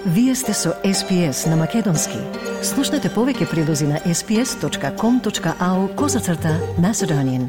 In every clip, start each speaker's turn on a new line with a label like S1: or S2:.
S1: Вие сте со SPS на Македонски. Слушнете повеќе прилози на sps.com.au/Macedonian.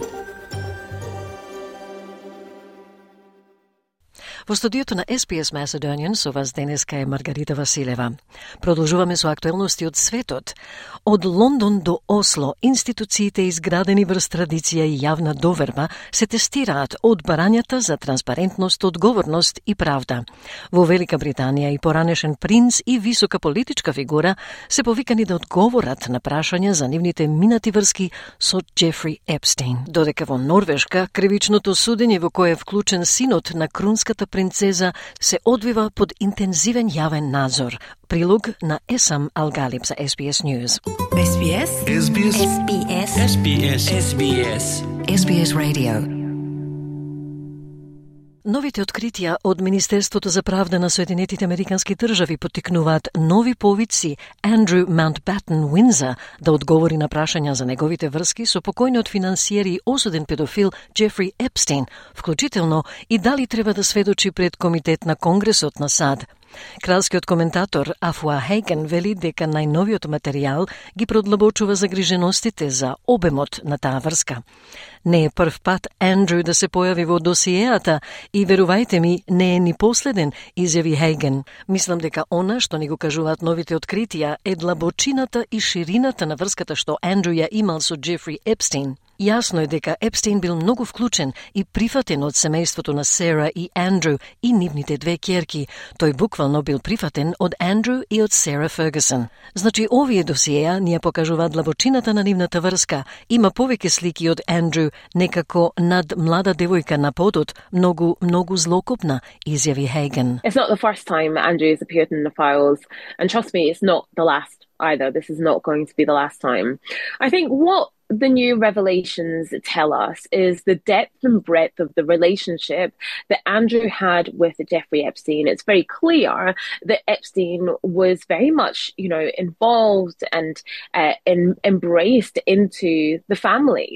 S1: Во студиото на SPS Macedonian со вас денеска е Маргарита Василева. Продолжуваме со актуелности од светот. Од Лондон до Осло, институциите изградени врз традиција и јавна доверба се тестираат од барањата за транспарентност, одговорност и правда. Во Велика Британија и поранешен принц и висока политичка фигура се повикани да одговорат на прашања за нивните минати врски со Джефри Епстейн. Додека во Норвешка кривичното судење во кое е вклучен синот на крунската принцеза се одвива под интензивен јавен надзор. Прилог на Есам Алгалиб за SBS News.
S2: SBS SBS SBS SBS SBS
S1: SBS Radio. Новите откритија од Министерството за правда на Соединетите Американски држави поттикнуваат нови повици Андрю Маунтбатен Уинза да одговори на прашања за неговите врски со покојниот финансиер и осуден педофил Джефри Епстейн, вклучително и дали треба да сведочи пред Комитет на Конгресот на САД. Кралскиот коментатор Афуа Хейген вели дека најновиот материјал ги продлабочува загриженостите за обемот на таа врска. Не е прв пат Андрю да се појави во досиеата и верувајте ми, не е ни последен, изјави Хейген. Мислам дека она што ни го кажуваат новите откритија е длабочината и ширината на врската што Андрю ја имал со Джефри Епстейн. Јасно е дека Епстейн бил многу вклучен и прифатен од семејството на Сера и Андрю и нивните две ќерки. Тој буквално бил прифатен од Андрю и од Сера Фергюсон. Значи, овие досиеа ни ја покажуваат длабочината на нивната врска. Има повеќе слики од Андрю, некако над млада девојка на подот, многу злокопна, изјави Хейген.
S3: It's not the first time Andrew has appeared in the files, and trust me, it's not the last either. This is not going to be the last time. I think what the new revelations tell us is the depth and breadth of the relationship that Andrew had with Jeffrey Epstein. It's very clear that Epstein was very much, involved and embraced into the family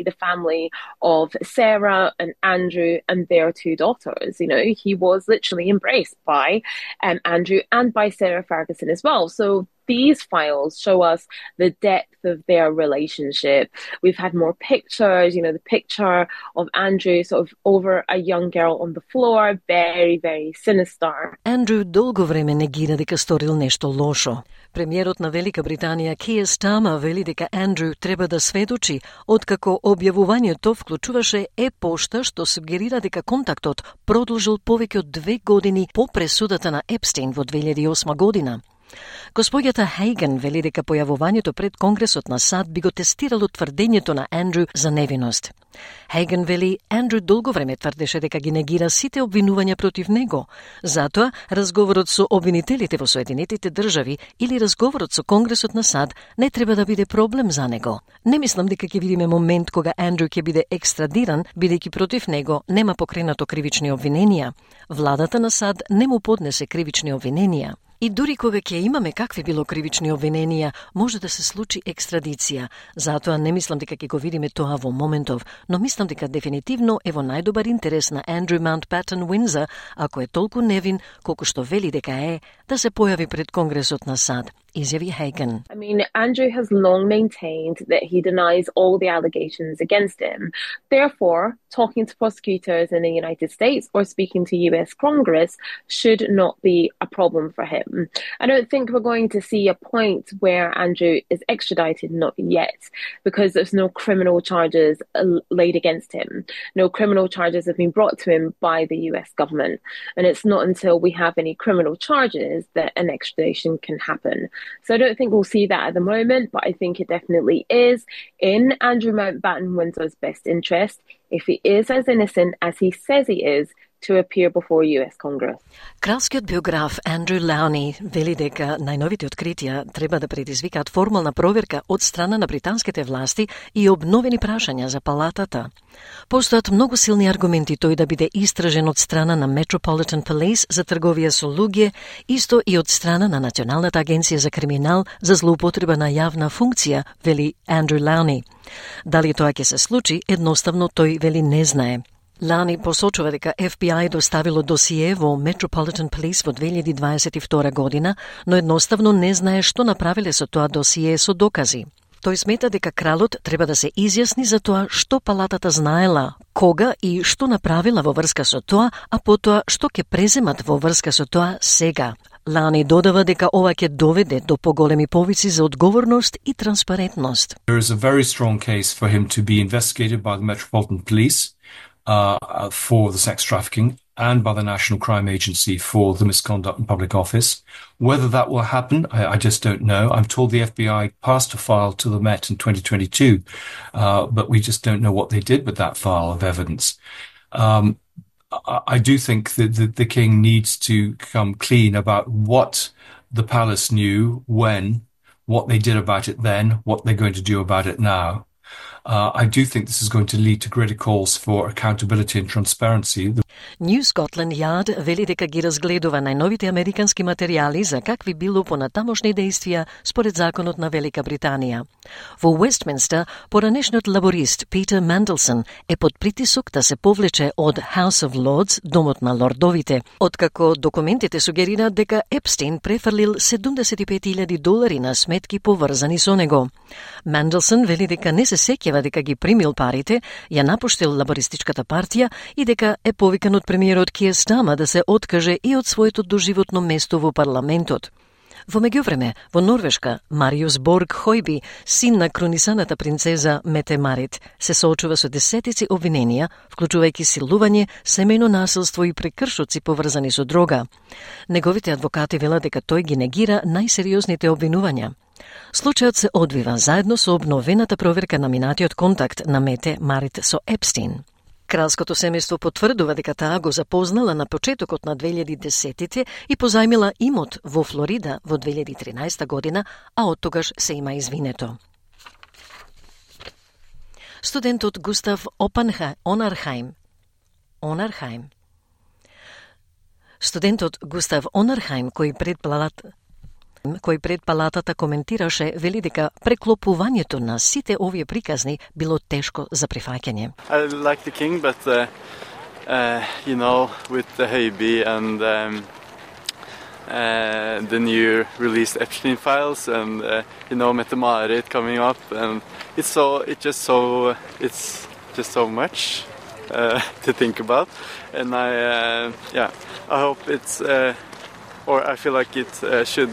S3: of Sarah and Andrew and their two daughters. He was literally embraced by Andrew and by Sarah Ferguson as well. So these files show us the depth of their relationship. We've had more pictures, the picture of Andrew sort of over a young girl on the floor, very, very sinister.
S1: Андрю долго време негира дека сторил нешто лошо. Премиерот на Велика Британија Киер Стама вели дека Андрю треба да сведочи, откако објавувањето вклучуваше пошта што сугерира дека контактот продолжил повеќе од 2 години по пресудата на Епстейн во 2008 година. Господјата Хейген вели дека појавувањето пред Конгресот на САД би го тестирало тврдењето на Андрю за невиност. Хейген вели Андрю долго време тврдеше дека ги негира сите обвинувања против него. Затоа, разговорот со обвинителите во Соединетите држави или разговорот со Конгресот на САД не треба да биде проблем за него. Не мислам дека ќе видиме момент кога Андрю ќе биде екстрадиран, бидејќи против него нема покренато кривични обвиненија. Владата на САД не му поднесе кривични обвиненија. И дури кога ќе имаме какви било кривични обвиненија, може да се случи екстрадиција. Затоа не мислам дека ќе го видиме тоа во моментов, но мислам дека дефинитивно е во најдобар интерес на Андрю Маунтбатен Уинза, ако е толку невин колку што вели дека е, да се појави пред Конгресот на САД, изјави Хейген.
S3: Andrew has long maintained that he denies all the allegations against him. Therefore, talking to prosecutors in the United States or speaking to US Congress should not be a problem for him. I don't think we're going to see a point where Andrew is extradited, not yet, because there's no criminal charges laid against him. No criminal charges have been brought to him by the US government. And it's not until we have any criminal charges that an extradition can happen. So I don't think we'll see that at the moment, but I think it definitely is in Andrew Mountbatten Windsor's best interest, if he is as innocent as he says he is, to appear before US Congress.
S1: Кралскиот биограф Андрю Лауни вели дека најновите откритија треба да предизвикаат формална проверка од страна на британските власти и обновени прашања за палатата. Постојат многу силни аргументи тој да биде истражен од страна на Metropolitan Police за трговија со луѓе, исто и од страна на Националната агенција за криминал за злоупотреба на јавна функција, вели Андрю Лауни. Дали тоа ќе се случи, едноставно тој вели не знае. Лани посочува дека FBI доставило досие во Metropolitan Police во 2022 година, но едноставно не знае што направиле со тоа досие со докази. Тој смета дека кралот треба да се изјасни за тоа што палатата знаела, кога и што направила во врска со тоа, а потоа што ќе преземат во врска со тоа сега. Лани додава дека ова ќе доведе до поголеми повици за одговорност и транспарентност.
S4: There is a very strong case for him to be investigated by the Metropolitan Police for the sex trafficking and by the National Crime Agency for the misconduct in public office. Whether that will happen, I just don't know. I'm told the FBI passed a file to the Met in 2022, but we just don't know what they did with that file of evidence. I do think that the King needs to come clean about what the palace knew, when, what they did about it then, what they're going to do about it now. I do think this is going to lead to greater calls for accountability and transparency.
S1: New Scotland Yard вели дека ги разгледува најновите американски материјали за какви било понатамошни действија според законот на Велика Британија. Во Уестминстер, поранешниот лаборист Питер Манделсон е под притисок да се повлече од House of Lords, домот на лордовите, откако документите сугерираат дека Епстин префрлил $75,000 на сметки поврзани со него. Манделсон вели дека не се сеќава дека ги примил парите, ја напуштил лабористичката партија и дека е повикан од премиерот Киер Стама да се откаже и од своето доживотно место во парламентот. Во меѓувреме, во Норвешка, Мариус Борг Хојби, син на кронисаната принцеза Мете Марит, се соочува со десетици обвиненија, вклучувајќи силување, семејно насилство и прекршоци поврзани со дрога. Неговите адвокати велат дека тој ги негира најсериозните обвинувања. Случајот се одвива заедно со обновената проверка на минатиот контакт на Мете Марит со Епстин. Кралското семејство потврдува дека таа го запознала на почетокот на 2010-тите и позајмила имот во Флорида во 2013 година, а оттогаш се има извинето. Студентот Густав Онархајм кој пред палатата коментираше, вели дека преклопувањето на сите овие приказни било тешко за прифаќање.
S5: I like the king, but with the Høiby and the new released Epstein files and Mette-Marit coming up, and it's just so much to think about, and I hope it's or I feel like it should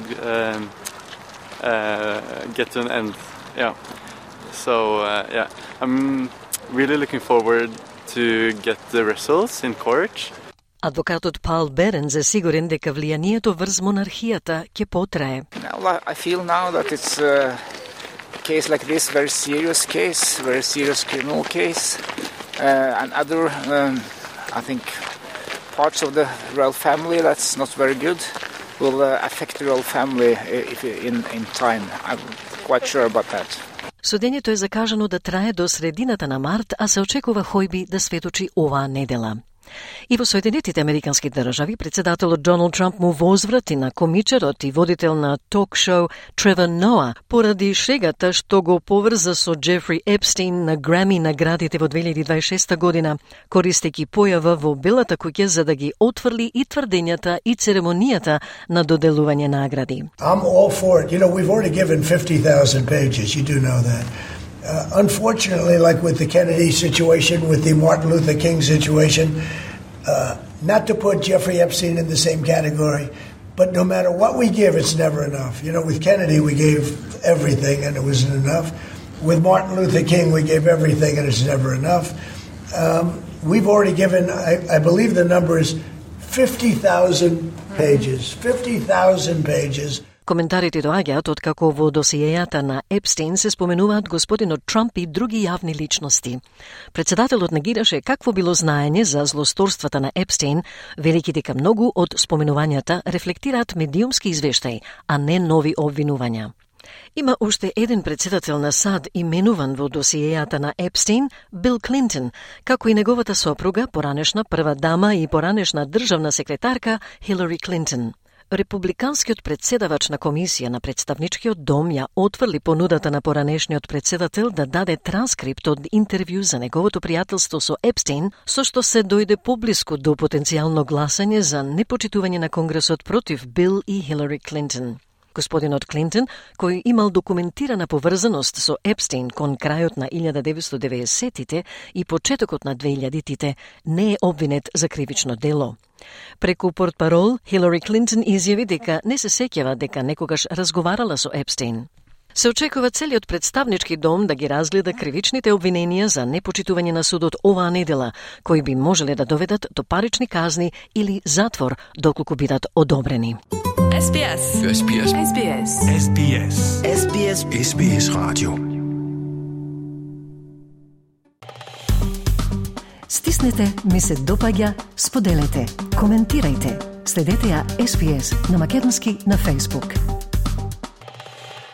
S5: get to an end. Yeah. So I'm really looking forward to get the results in court.
S1: Адвокатот Пал Беренс е сигурен дека влијанието врз монархијата ќе потрае.
S6: I feel now that it's a case like this, very serious criminal case, and other, I think, parts of the royal family that's not very good will affect the royal family in time. I'm quite sure about that.
S1: Судењето е закажано да трае до средината на март, а се очекува Хојби да сведочи оваа недела. И во Соединетите Американски држави, председателот Доналд Трамп му возврати на комичарот и водител на ток-шоу Тревор Ноа поради шегата што го поврза со Джефри Епстин на Грами наградите во 2026 година, користејќи појава во Белата куќа за да ги отфрли и тврдењата и церемонијата на доделување награди.
S7: I'm all for it. We've already given 50,000 pages. You do know that. Unfortunately, like with the Kennedy situation, with the Martin Luther King situation, not to put Jeffrey Epstein in the same category, but no matter what we give, it's never enough. With Kennedy, we gave everything and it wasn't enough. With Martin Luther King, we gave everything and it's never enough. We've already given, I believe the number is 50,000 pages. 50,000 pages.
S1: Коментарите доаѓаат откако во досиејата на Епстин се споменуваат господинот Трамп и други јавни личности. Председателот негираше какво било знаење за злосторствата на Епстин, велики дека многу од споменувањата рефлектираат медиумски извештаи, а не нови обвинувања. Има уште еден председател на САД именуван во досиејата на Епстин, Бил Клинтон, како и неговата сопруга, поранешна прва дама и поранешна државна секретарка Хилари Клинтон. Републиканскиот председавач на комисија на представничкиот дом ја отврли понудата на поранешниот председател да даде транскрипт од интервју за неговото пријателство со Епстейн, со што се дојде поблиску до потенцијално гласање за непочитување на Конгресот против Бил и Хилари Клинтон. Господинот Клинтон, кој имал документирана поврзаност со Епстейн кон крајот на 1990-тите и почетокот на 2000-тите, не е обвинет за кривично дело. Преку портпарол, Хилари Клинтон изјави дека не се сеќава дека некогаш разговарала со Епстейн. Се очекува целиот представнички дом да ги разгледа кривичните обвиненија за непочитување на судот оваа недела, кои би можеле да доведат до парични казни или затвор доколку бидат одобрени.
S2: SBS. SBS. SBS. SBS. SBS. SBS Radio.
S1: Стиснете, ми се допаѓа, споделете, коментирајте. Следете ја SBS на македонски на Facebook.